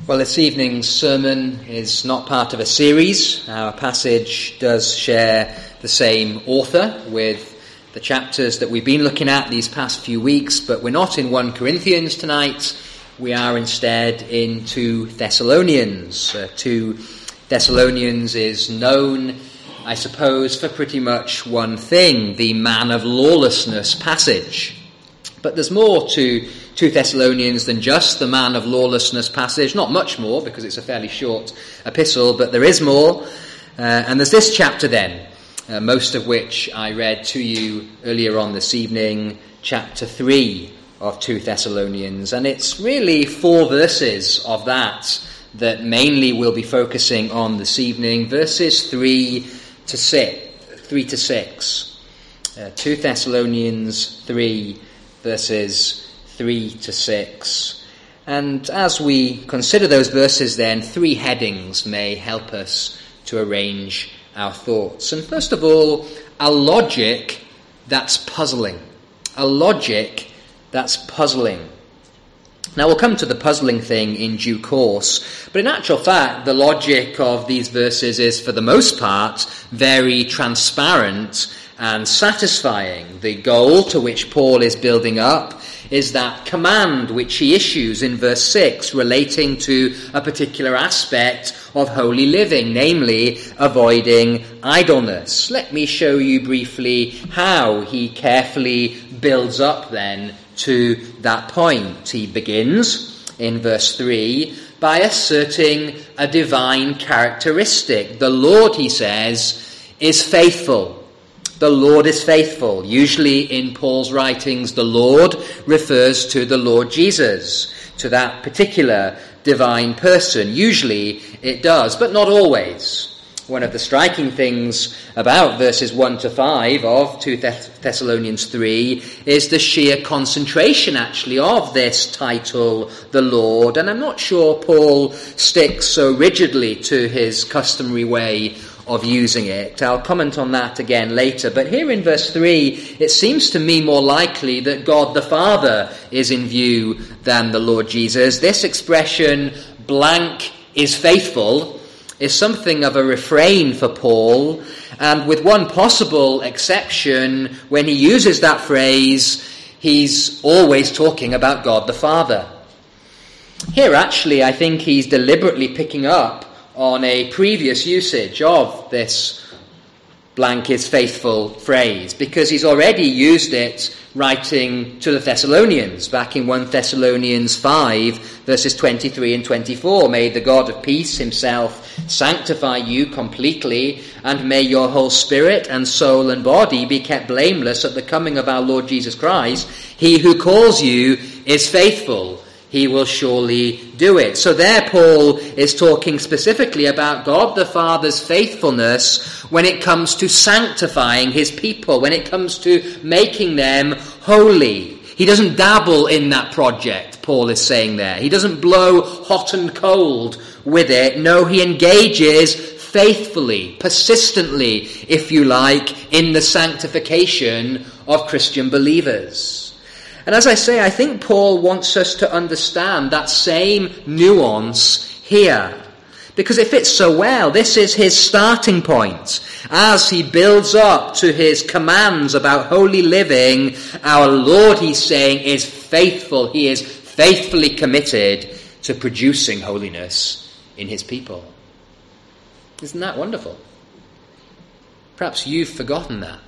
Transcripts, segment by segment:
Well, this evening's sermon is not part of a series. Our passage does share the same author with the chapters that we've been looking at these past few weeks, but we're not in 1 Corinthians tonight. We are instead in 2 Thessalonians. 2 Thessalonians is known, I suppose, for pretty much one thing, the man of lawlessness passage. But there's more to 2 Thessalonians than just the man of lawlessness passage. Not much more, because it's a fairly short epistle, but there is more. And there's this chapter then, most of which I read to you earlier on this evening, chapter 3 of 2 Thessalonians. And it's really 4 verses of that mainly we'll be focusing on this evening, verses 3 to 6. 2 Thessalonians 3, verses 3 to 6. And as we consider those verses then, 3 headings may help us to arrange our thoughts. And first of all, a logic that's puzzling. A logic that's puzzling. Now we'll come to the puzzling thing in due course, but in actual fact, the logic of these verses is for the most part very transparent and satisfying. The goal to which Paul is building up is that command which he issues in verse 6 relating to a particular aspect of holy living, namely avoiding idleness. Let me show you briefly how he carefully builds up then to that point. He begins in verse 3 by asserting a divine characteristic. The Lord, he says, is faithful. The Lord is faithful. Usually in Paul's writings, the Lord refers to the Lord Jesus, to that particular divine person. Usually it does, but not always. One of the striking things about verses 1 to 5 of 2 Thessalonians 3 is the sheer concentration, actually, of this title, the Lord. And I'm not sure Paul sticks so rigidly to his customary way of using it. I'll comment on that again later. But here in verse 3, it seems to me more likely that God the Father is in view than the Lord Jesus. This expression, blank is faithful, is something of a refrain for Paul, and with one possible exception, when he uses that phrase, he's always talking about God the Father. Here, actually, I think he's deliberately picking up on a previous usage of this blank is faithful phrase, because he's already used it writing to the Thessalonians back in 1 Thessalonians 5 verses 23 and 24. May the God of peace himself sanctify you completely, and may your whole spirit and soul and body be kept blameless at the coming of our Lord Jesus Christ. He who calls you is faithful. He will surely do it. So there Paul is talking specifically about God the Father's faithfulness when it comes to sanctifying his people, when it comes to making them holy. He doesn't dabble in that project, Paul is saying there. He doesn't blow hot and cold with it. No, he engages faithfully, persistently, if you like, in the sanctification of Christian believers. And as I say, I think Paul wants us to understand that same nuance here, because it fits so well. This is his starting point. As he builds up to his commands about holy living, our Lord, he's saying, is faithful. He is faithfully committed to producing holiness in his people. Isn't that wonderful? Perhaps you've forgotten that.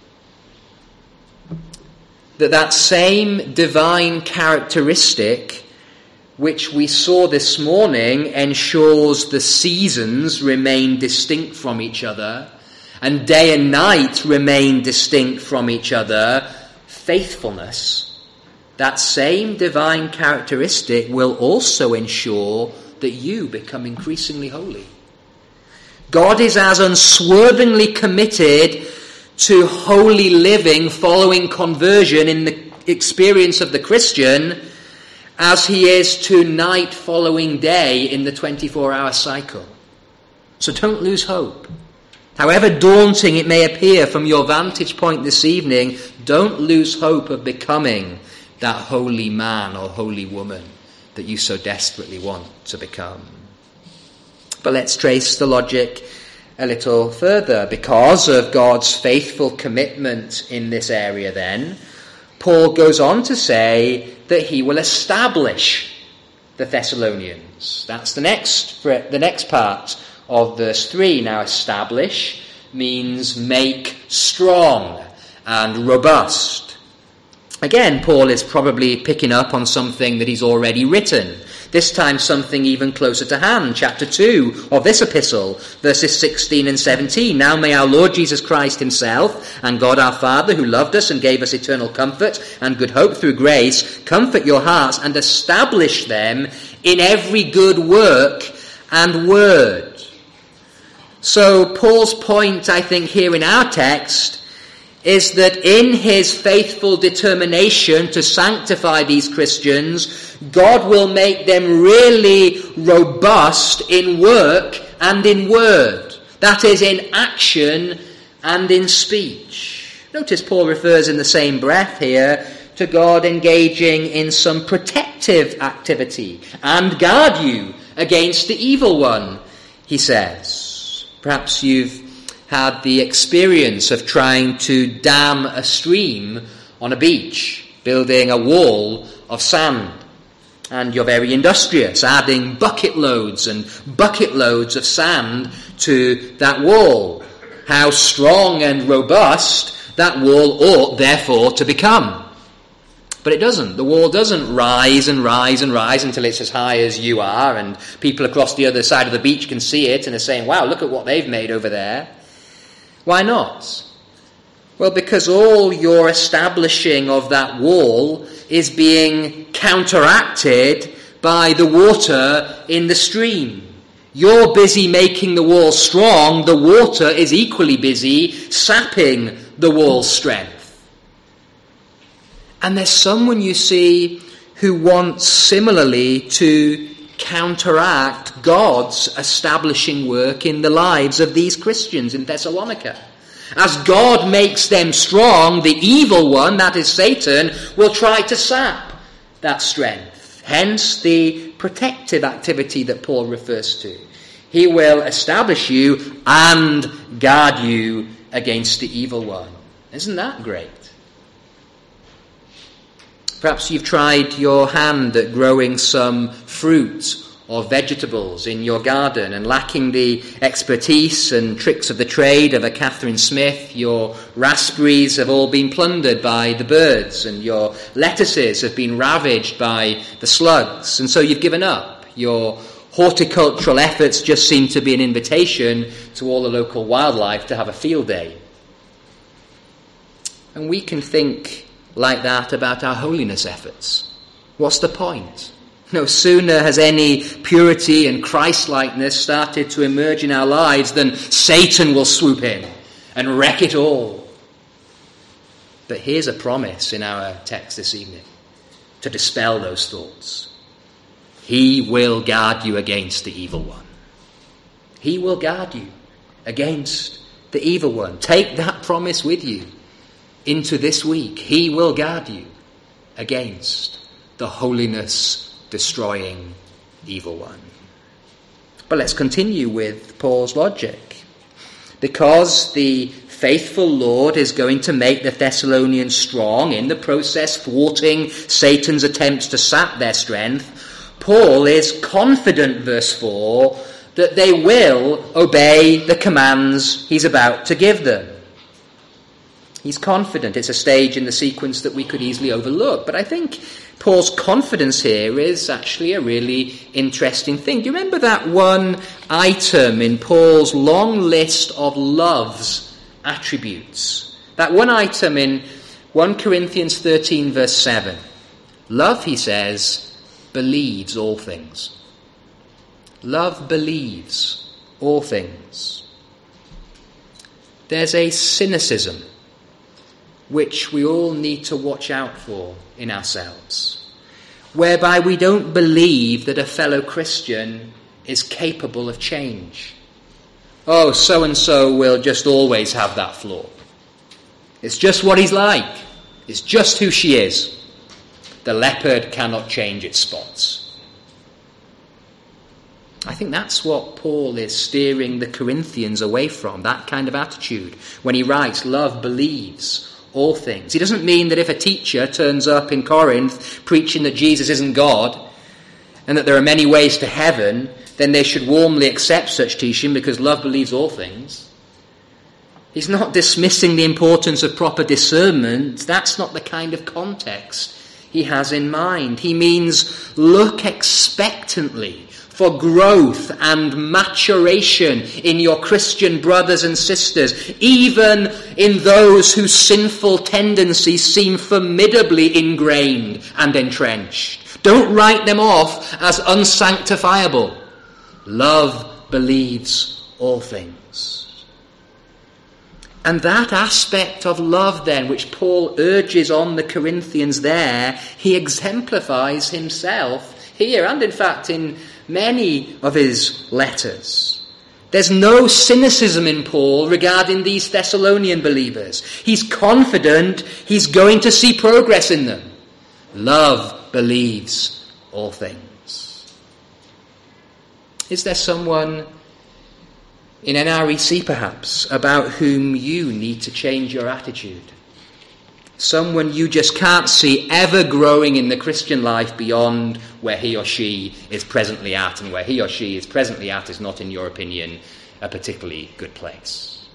That same divine characteristic which we saw this morning ensures the seasons remain distinct from each other and day and night remain distinct from each other. Faithfulness, that same divine characteristic will also ensure that you become increasingly holy. God is as unswervingly committed to holy living following conversion in the experience of the Christian as he is to night following day in the 24-hour cycle. So don't lose hope. However daunting it may appear from your vantage point this evening, don't lose hope of becoming that holy man or holy woman that you so desperately want to become. But let's trace the logic a little further. Because of God's faithful commitment in this area then, Paul goes on to say that he will establish the Thessalonians. That's the next part of verse 3. Now, establish means make strong and robust. Again, Paul is probably picking up on something that he's already written. This time something even closer to hand. Chapter 2 of this epistle, verses 16 and 17. Now may our Lord Jesus Christ himself and God our Father, who loved us and gave us eternal comfort and good hope through grace, comfort your hearts and establish them in every good work and word. So Paul's point, I think, here in our text is that in his faithful determination to sanctify these Christians, God will make them really robust in work and in word. That is, in action and in speech. Notice Paul refers in the same breath here to God engaging in some protective activity and guard you against the evil one, he says. Perhaps you've had the experience of trying to dam a stream on a beach, building a wall of sand. And you're very industrious, adding bucket loads and bucket loads of sand to that wall. How strong and robust that wall ought, therefore, to become. But it doesn't. The wall doesn't rise and rise and rise until it's as high as you are, and people across the other side of the beach can see it and are saying, wow, look at what they've made over there. Why not? Well, because all your establishing of that wall is being counteracted by the water in the stream. You're busy making the wall strong, the water is equally busy sapping the wall's strength. And there's someone, you see, who wants similarly to counteract God's establishing work in the lives of these Christians in Thessalonica. As God makes them strong, the evil one, that is Satan, will try to sap that strength. Hence the protective activity that Paul refers to. He will establish you and guard you against the evil one. Isn't that great? Perhaps you've tried your hand at growing some fruit or vegetables in your garden, and lacking the expertise and tricks of the trade of a Catherine Smith, your raspberries have all been plundered by the birds, and your lettuces have been ravaged by the slugs, and so you've given up. Your horticultural efforts just seem to be an invitation to all the local wildlife to have a field day. And we can think like that about our holiness efforts. What's the point? No sooner has any purity and Christ-likeness started to emerge in our lives than Satan will swoop in and wreck it all. But here's a promise in our text this evening to dispel those thoughts. He will guard you against the evil one. He will guard you against the evil one. Take that promise with you into this week. He will guard you against the holiness-destroying evil one. But let's continue with Paul's logic. Because the faithful Lord is going to make the Thessalonians strong, in the process thwarting Satan's attempts to sap their strength, Paul is confident, verse 4, that they will obey the commands he's about to give them. He's confident. It's a stage in the sequence that we could easily overlook. But I think Paul's confidence here is actually a really interesting thing. Do you remember that one item in Paul's long list of love's attributes? That one item in 1 Corinthians 13, verse 7. Love, he says, believes all things. Love believes all things. There's a cynicism which we all need to watch out for in ourselves, whereby we don't believe that a fellow Christian is capable of change. Oh, so-and-so will just always have that flaw. It's just what he's like. It's just who she is. The leopard cannot change its spots. I think that's what Paul is steering the Corinthians away from, that kind of attitude. When he writes, love believes all things. He doesn't mean that if a teacher turns up in Corinth preaching that Jesus isn't God and that there are many ways to heaven, then they should warmly accept such teaching because love believes all things. He's not dismissing the importance of proper discernment. That's not the kind of context he has in mind. He means look expectantly for growth and maturation in your Christian brothers and sisters, even in those whose sinful tendencies seem formidably ingrained and entrenched. Don't write them off as unsanctifiable. Love believes all things. And that aspect of love then, which Paul urges on the Corinthians there, he exemplifies himself here and in fact in many of his letters. There's no cynicism in Paul regarding these Thessalonian believers. He's confident he's going to see progress in them. Love believes all things. Is there someone in NREC perhaps about whom you need to change your attitude? Someone you just can't see ever growing in the Christian life beyond where he or she is presently at, and where he or she is presently at is not, in your opinion, a particularly good place.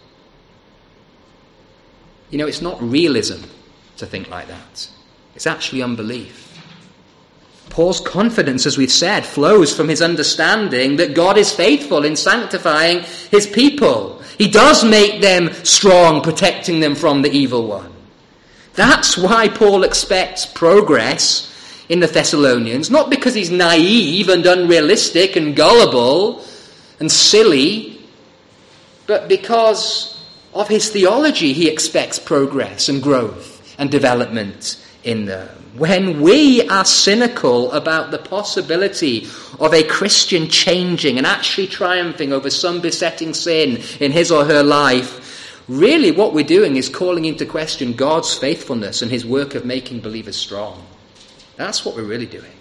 You know, it's not realism to think like that. It's actually unbelief. Paul's confidence, as we've said, flows from his understanding that God is faithful in sanctifying his people. He does make them strong, protecting them from the evil one. That's why Paul expects progress in the Thessalonians, not because he's naive and unrealistic and gullible and silly, but because of his theology he expects progress and growth and development in them. When we are cynical about the possibility of a Christian changing and actually triumphing over some besetting sin in his or her life, really what we're doing is calling into question God's faithfulness and his work of making believers strong. That's what we're really doing.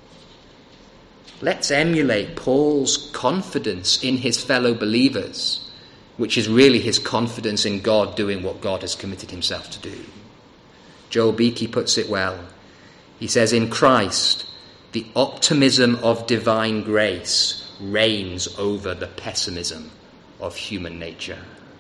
Let's emulate Paul's confidence in his fellow believers, which is really his confidence in God doing what God has committed himself to do. Joel Beakey puts it well. He says, in Christ, the optimism of divine grace reigns over the pessimism of human nature.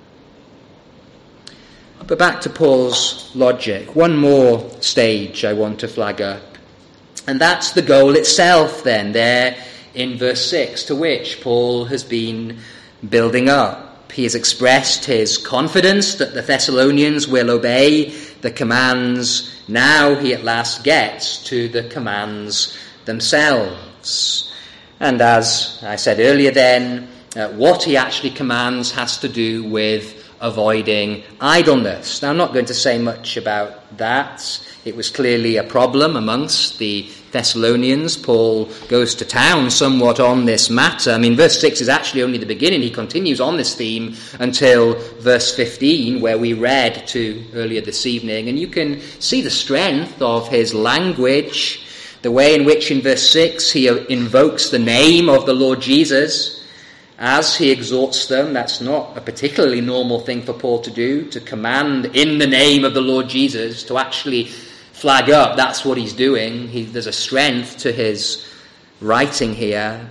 But back to Paul's logic. One more stage I want to flag up. And that's the goal itself then, there in verse 6, to which Paul has been building up. He has expressed his confidence that the Thessalonians will obey the commands. Now he at last gets to the commands themselves. And as I said earlier then, what he actually commands has to do with avoiding idleness. Now, I'm not going to say much about that. It was clearly a problem amongst the Thessalonians. Paul goes to town somewhat on this matter. I mean, verse 6 is actually only the beginning. He continues on this theme until verse 15, where we read to earlier this evening. And you can see the strength of his language, the way in which in verse 6 he invokes the name of the Lord Jesus as he exhorts them. That's not a particularly normal thing for Paul to do, to command in the name of the Lord Jesus, to actually flag up that's what he's doing. There's a strength to his writing here.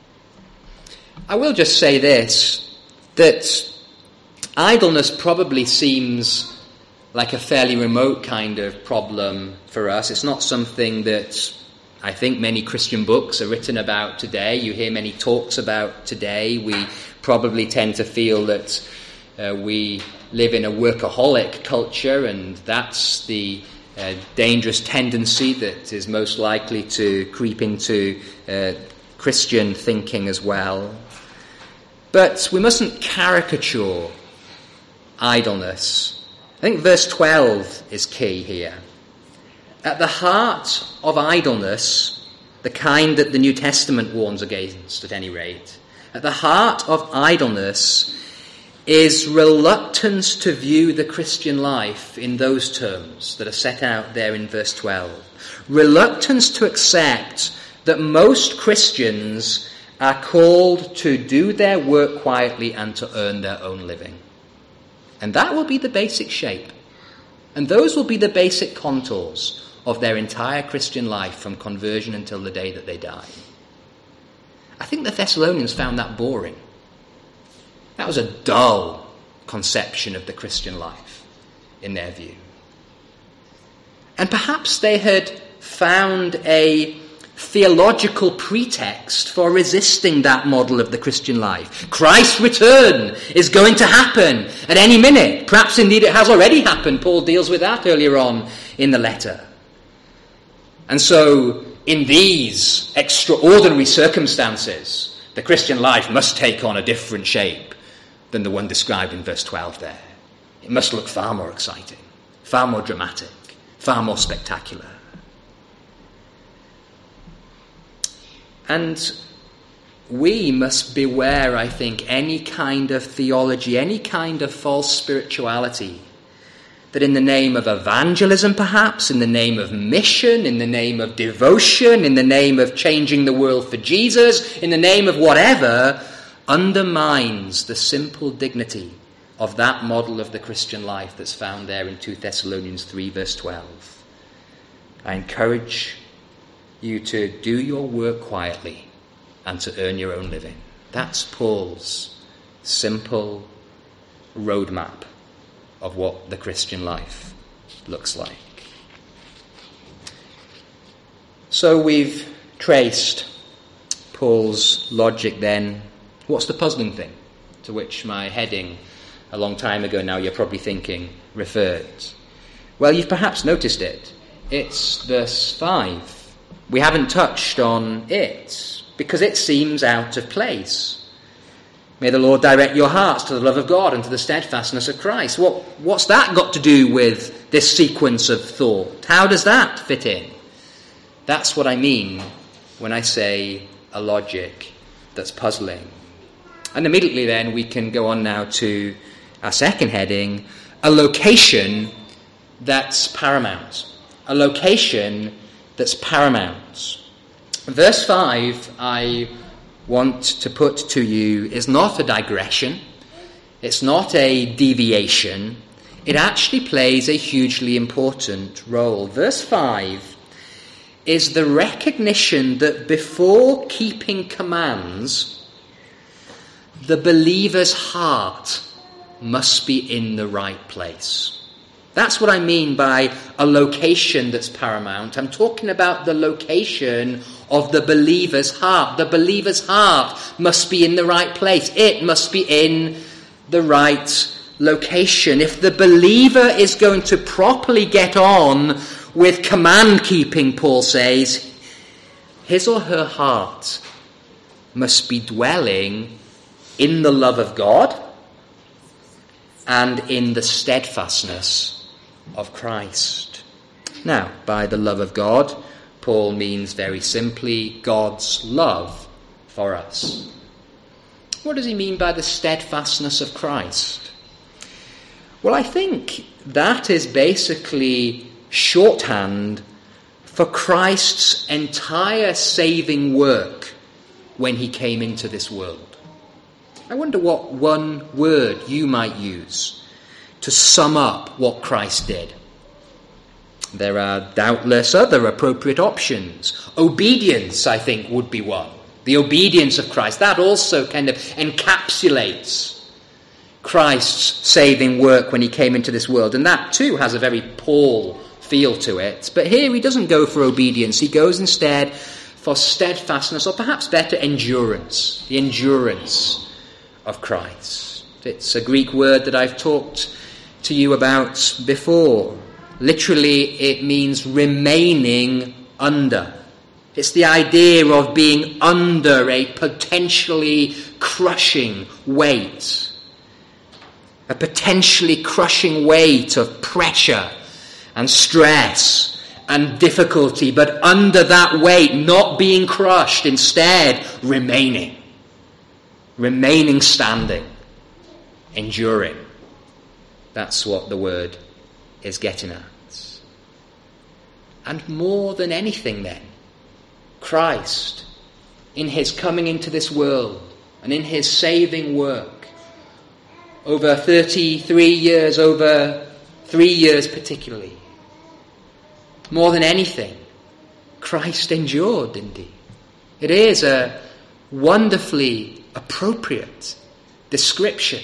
I will just say this, that idleness probably seems like a fairly remote kind of problem for us. It's not something that I think many Christian books are written about today. You hear many talks about today. We probably tend to feel that we live in a workaholic culture, and that's the dangerous tendency that is most likely to creep into Christian thinking as well. But we mustn't caricature idleness. I think verse 12 is key here. At the heart of idleness, the kind that the New Testament warns against at any rate, at the heart of idleness is reluctance to view the Christian life in those terms that are set out there in verse 12. Reluctance to accept that most Christians are called to do their work quietly and to earn their own living. And that will be the basic shape. And those will be the basic contours of their entire Christian life from conversion until the day that they die. I think the Thessalonians found that boring. That was a dull conception of the Christian life in their view. And perhaps they had found a theological pretext for resisting that model of the Christian life. Christ's return is going to happen at any minute. Perhaps indeed it has already happened. Paul deals with that earlier on in the letter. And so in these extraordinary circumstances, the Christian life must take on a different shape than the one described in verse 12 there. It must look far more exciting, far more dramatic, far more spectacular. And we must beware, I think, any kind of theology, any kind of false spirituality that in the name of evangelism perhaps, in the name of mission, in the name of devotion, in the name of changing the world for Jesus, in the name of whatever, undermines the simple dignity of that model of the Christian life that's found there in 2 Thessalonians 3 verse 12. I encourage you to do your work quietly and to earn your own living. That's Paul's simple roadmap of what the Christian life looks like. So we've traced Paul's logic then. What's the puzzling thing to which my heading a long time ago now you're probably thinking referred? Well, you've perhaps noticed it. It's verse 5. We haven't touched on it because it seems out of place. May the Lord direct your hearts to the love of God and to the steadfastness of Christ. What's that got to do with this sequence of thought? How does that fit in? That's what I mean when I say a logic that's puzzling. And immediately then we can go on now to our second heading, a location that's paramount. A location that's paramount. Verse 5, I want to put to you, is not a digression. It's not a deviation. It actually plays a hugely important role. Verse 5 is the recognition that before keeping commands, the believer's heart must be in the right place. That's what I mean by a location that's paramount. I'm talking about the location of the believer's heart. The believer's heart must be in the right place. It must be in the right location. If the believer is going to properly get on with command keeping, Paul says, his or her heart must be dwelling in the love of God and in the steadfastness of Christ. Now, by the love of God, Paul means very simply God's love for us. What does he mean by the steadfastness of Christ? Well, I think that is basically shorthand for Christ's entire saving work when he came into this world. I wonder what one word you might use to sum up what Christ did. There are doubtless other appropriate options. Obedience, I think, would be one. The obedience of Christ. That also kind of encapsulates Christ's saving work when he came into this world. And that too has a very Paul feel to it. But here he doesn't go for obedience. He goes instead for steadfastness, or perhaps better, endurance. The endurance of Christ. It's a Greek word that I've talked to you about before. Literally, it means remaining under. It's the idea of being under a potentially crushing weight. A potentially crushing weight of pressure and stress and difficulty, but under that weight, not being crushed, instead remaining standing, enduring. That's what the word is getting at. And more than anything then, Christ in his coming into this world and in his saving work over 33 years, over 3 years particularly. More than anything, Christ endured, didn't he? It is a wonderfully appropriate description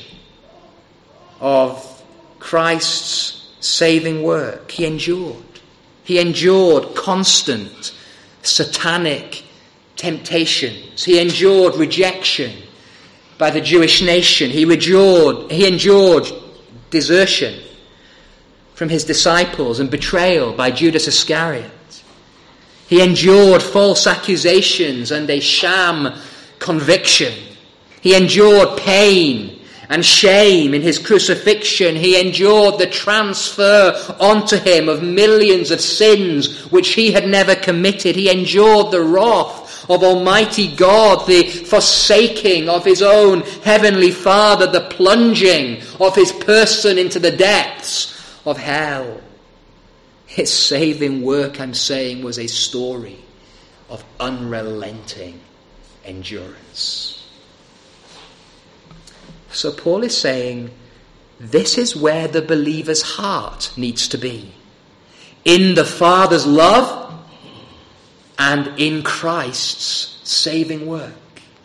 of Christ's saving work. He endured. He endured constant satanic temptations. He endured rejection by the Jewish nation. He endured desertion from his disciples and betrayal by Judas Iscariot. He endured false accusations and a sham conviction. He endured pain and shame in his crucifixion. He endured the transfer onto him of millions of sins which he had never committed. He endured the wrath of Almighty God, the forsaking of his own heavenly Father, the plunging of his person into the depths of hell. His saving work, I'm saying, was a story of unrelenting endurance. So Paul is saying, this is where the believer's heart needs to be. In the Father's love and in Christ's saving work.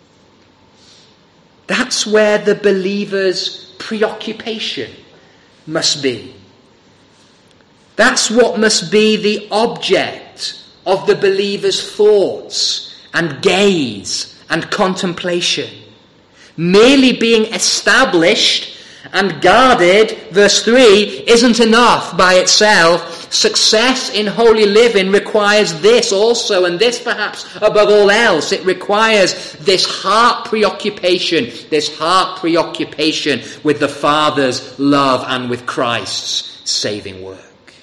That's where the believer's preoccupation must be. That's what must be the object of the believer's thoughts and gaze and contemplation. Merely being established and guarded, verse 3, isn't enough by itself. Success in holy living requires this also, and this perhaps above all else. It requires this heart preoccupation with the Father's love and with Christ's saving work.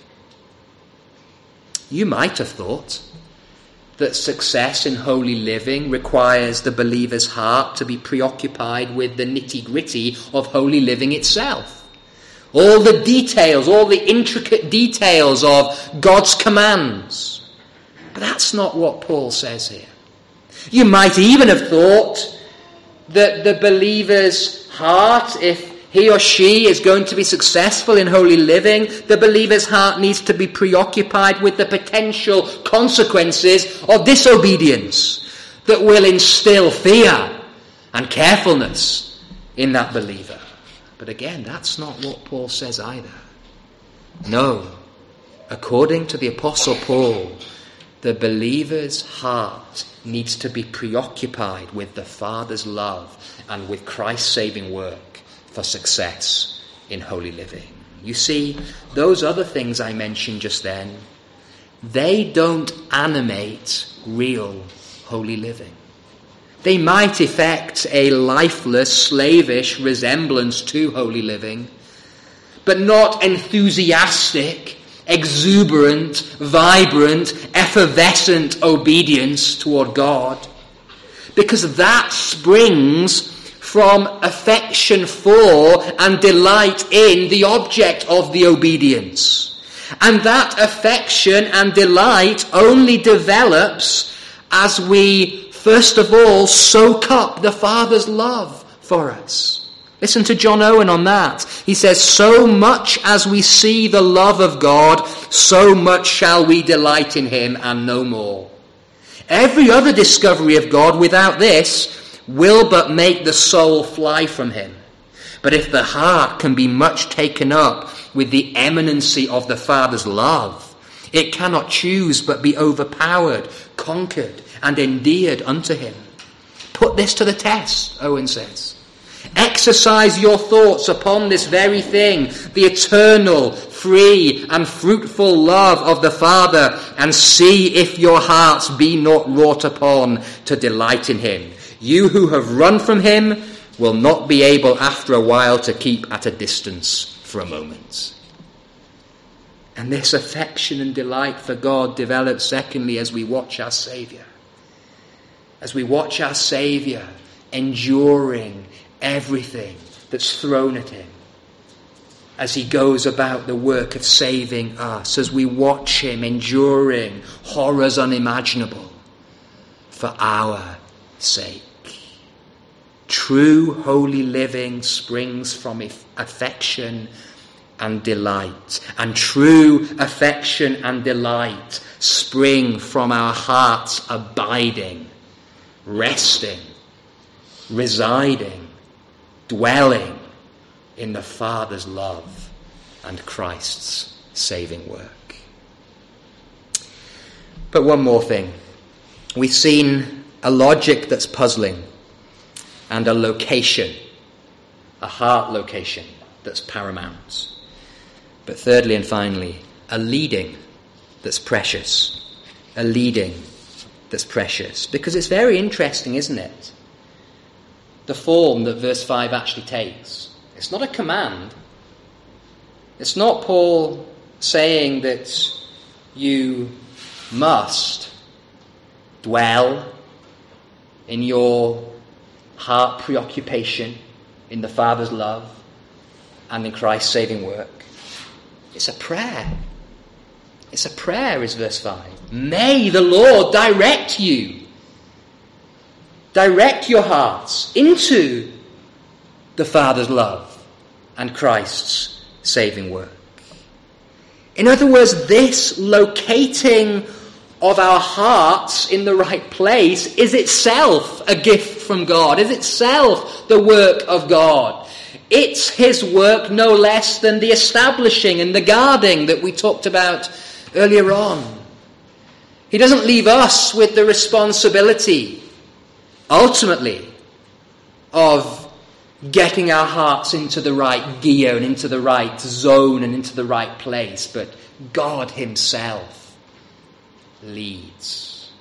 You might have thought that success in holy living requires the believer's heart to be preoccupied with the nitty-gritty of holy living itself. All the details, all the intricate details of God's commands. But that's not what Paul says here. You might even have thought that the believer's heart, if he or she is going to be successful in holy living, the believer's heart needs to be preoccupied with the potential consequences of disobedience that will instill fear and carefulness in that believer. But again, that's not what Paul says either. No, according to the Apostle Paul, the believer's heart needs to be preoccupied with the Father's love and with Christ's saving work for success in holy living. You see, those other things I mentioned just then, they don't animate real holy living. They might effect a lifeless, slavish resemblance to holy living, but not enthusiastic, exuberant, vibrant, effervescent obedience toward God. Because that springs from affection for and delight in the object of the obedience. And that affection and delight only develops as we, first of all, soak up the Father's love for us. Listen to John Owen on that. He says, so much as we see the love of God, so much shall we delight in him and no more. Every other discovery of God without this will but make the soul fly from him. But if the heart can be much taken up with the eminency of the Father's love, it cannot choose but be overpowered, conquered, and endeared unto him. Put this to the test, Owen says. Exercise your thoughts upon this very thing, the eternal, free, and fruitful love of the Father, and see if your hearts be not wrought upon to delight in him. You who have run from him will not be able after a while to keep at a distance for a moment. And this affection and delight for God develops secondly as we watch our Saviour. As we watch our Saviour enduring everything that's thrown at him. As he goes about the work of saving us. As we watch him enduring horrors unimaginable for our sake. True holy living springs from affection and delight. And true affection and delight spring from our hearts abiding, resting, residing, dwelling in the Father's love and Christ's saving work. But one more thing. We've seen a logic that's puzzling and a location, a heart location that's paramount. But thirdly and finally, a leading that's precious. A leading that's precious. Because it's very interesting, isn't it? The form that verse 5 actually takes. It's not a command. It's not Paul saying that you must dwell in your heart preoccupation in the Father's love and in Christ's saving work. It's a prayer. It's a prayer, is verse 5. May the Lord direct you. Direct your hearts into the Father's love and Christ's saving work. In other words, this locating of our hearts in the right place is itself a gift from God, is itself the work of God. It's his work no less than the establishing and the guarding that we talked about earlier on. He doesn't leave us with the responsibility, ultimately, of getting our hearts into the right gear and into the right zone and into the right place, but God himself leads.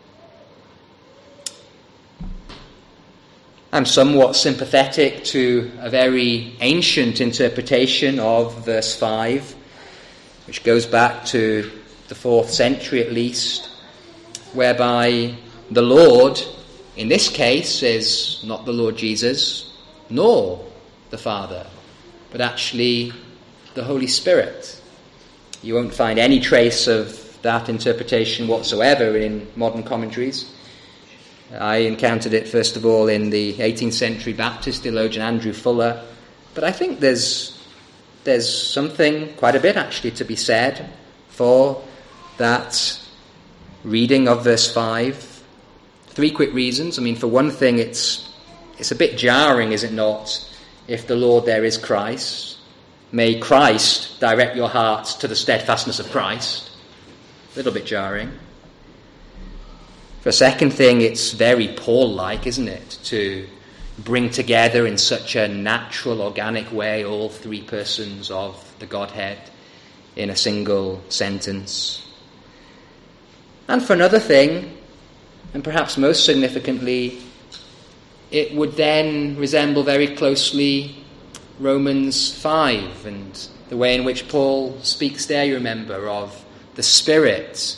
I'm somewhat sympathetic to a very ancient interpretation of verse 5, which goes back to the 4th century at least, whereby the Lord, in this case, is not the Lord Jesus, nor the Father, but actually the Holy Spirit. You won't find any trace of that interpretation whatsoever in modern commentaries. I encountered it, first of all, in the 18th century Baptist theologian Andrew Fuller. But I think there's something, quite a bit actually, to be said for that reading of verse 5. 3 quick reasons. I mean, for one thing, it's a bit jarring, is it not, if the Lord there is Christ. May Christ direct your hearts to the steadfastness of Christ. A little bit jarring. For a second thing, it's very Paul-like, isn't it, to bring together in such a natural, organic way all 3 persons of the Godhead in a single sentence. And for another thing, and perhaps most significantly, it would then resemble very closely Romans 5 and the way in which Paul speaks there, you remember, of the Spirit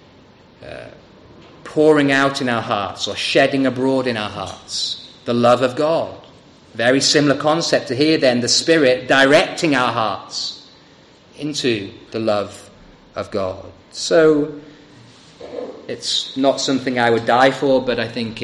pouring out in our hearts or shedding abroad in our hearts the love of God. Very similar concept to here then, the Spirit directing our hearts into the love of God. So it's not something I would die for, but I think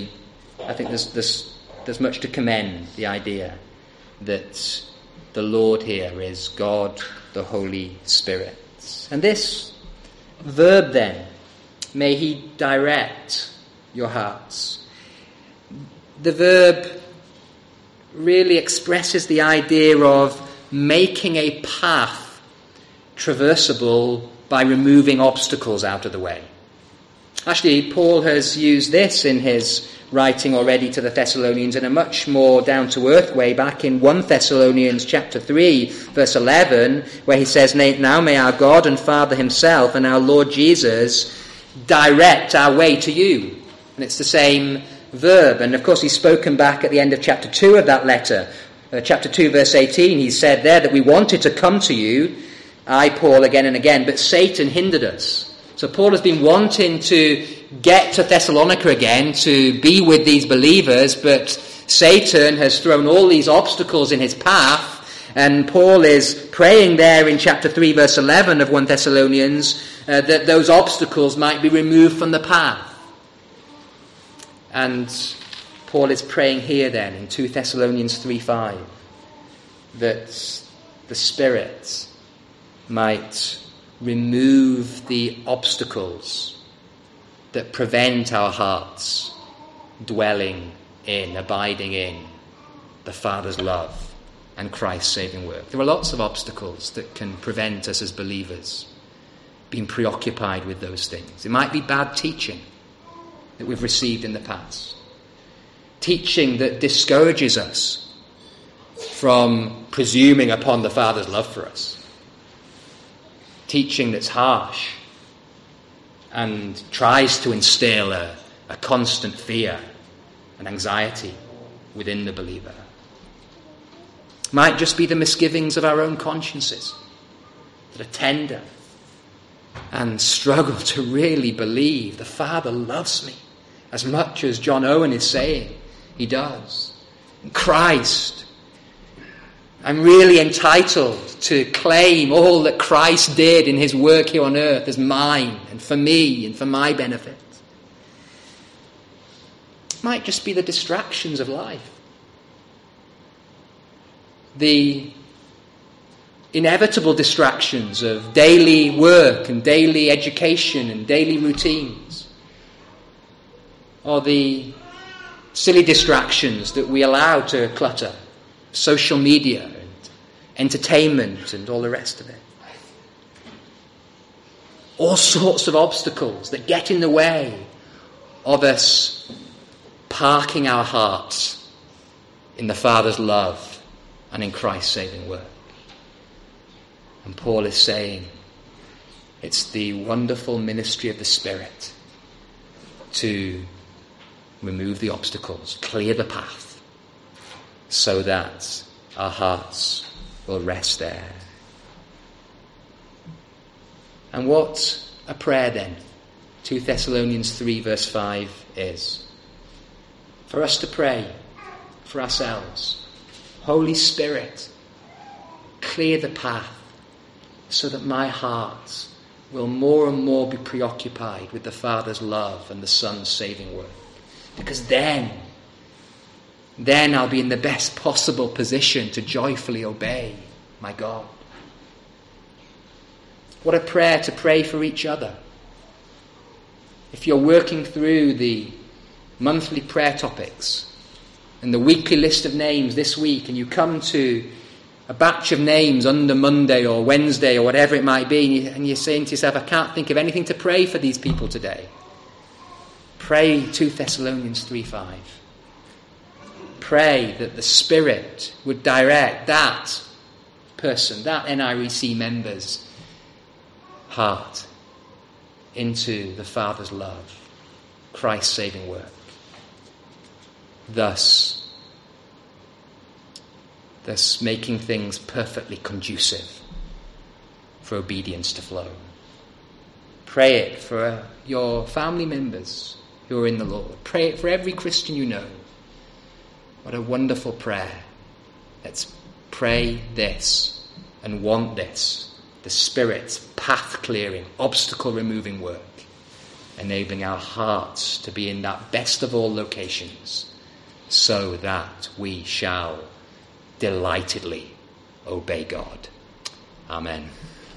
there's much to commend the idea that the Lord here is God, the Holy Spirit. And this verb then, may he direct your hearts. The verb really expresses the idea of making a path traversable by removing obstacles out of the way. Actually, Paul has used this in his writing already to the Thessalonians in a much more down-to-earth way back in 1 Thessalonians chapter 3, verse 11, where he says, now may our God and Father himself and our Lord Jesus direct our way to you. And it's the same verb. And of course he's spoken back at the end of chapter 2 of that letter. Chapter 2, verse 18, he said there that we wanted to come to you, I, Paul, again and again, but Satan hindered us. So Paul has been wanting to get to Thessalonica again, to be with these believers, but Satan has thrown all these obstacles in his path, and Paul is praying there in chapter 3, verse 11 of 1 Thessalonians, that those obstacles might be removed from the path. And Paul is praying here then in 2 Thessalonians 3:5 that the Spirit might remove the obstacles that prevent our hearts dwelling in, abiding in the Father's love and Christ's saving work. There are lots of obstacles that can prevent us as believers being preoccupied with those things. It might be bad teaching that we've received in the past. Teaching that discourages us from presuming upon the Father's love for us. Teaching that's harsh and tries to instill a constant fear and anxiety within the believer. Might just be the misgivings of our own consciences that are tender and struggle to really believe the Father loves me as much as John Owen is saying he does. In Christ, I'm really entitled to claim all that Christ did in his work here on earth as mine and for me and for my benefit. It might just be the distractions of life. The inevitable distractions of daily work and daily education and daily routines. Or the silly distractions that we allow to clutter. Social media and entertainment and all the rest of it. All sorts of obstacles that get in the way of us parking our hearts in the Father's love and in Christ's saving work. And Paul is saying it's the wonderful ministry of the Spirit to remove the obstacles, clear the path, so that our hearts will rest there. And what a prayer then, 2 Thessalonians 3 verse 5 is. For us to pray for ourselves. Holy Spirit, clear the path so that my heart will more and more be preoccupied with the Father's love and the Son's saving work. Because then I'll be in the best possible position to joyfully obey my God. What a prayer to pray for each other. If you're working through the monthly prayer topics and the weekly list of names this week, and you come to a batch of names under Monday or Wednesday or whatever it might be, and you're saying to yourself, I can't think of anything to pray for these people today. Pray 2 Thessalonians 3:5. Pray that the Spirit would direct that person, that NIREC member's heart into the Father's love, Christ's saving work. Thus making things perfectly conducive for obedience to flow. Pray it for your family members who are in the Lord. Pray it for every Christian you know. What a wonderful prayer. Let's pray this and want this. The Spirit's path-clearing, obstacle-removing work, enabling our hearts to be in that best of all locations, so that we shall delightedly obey God. Amen.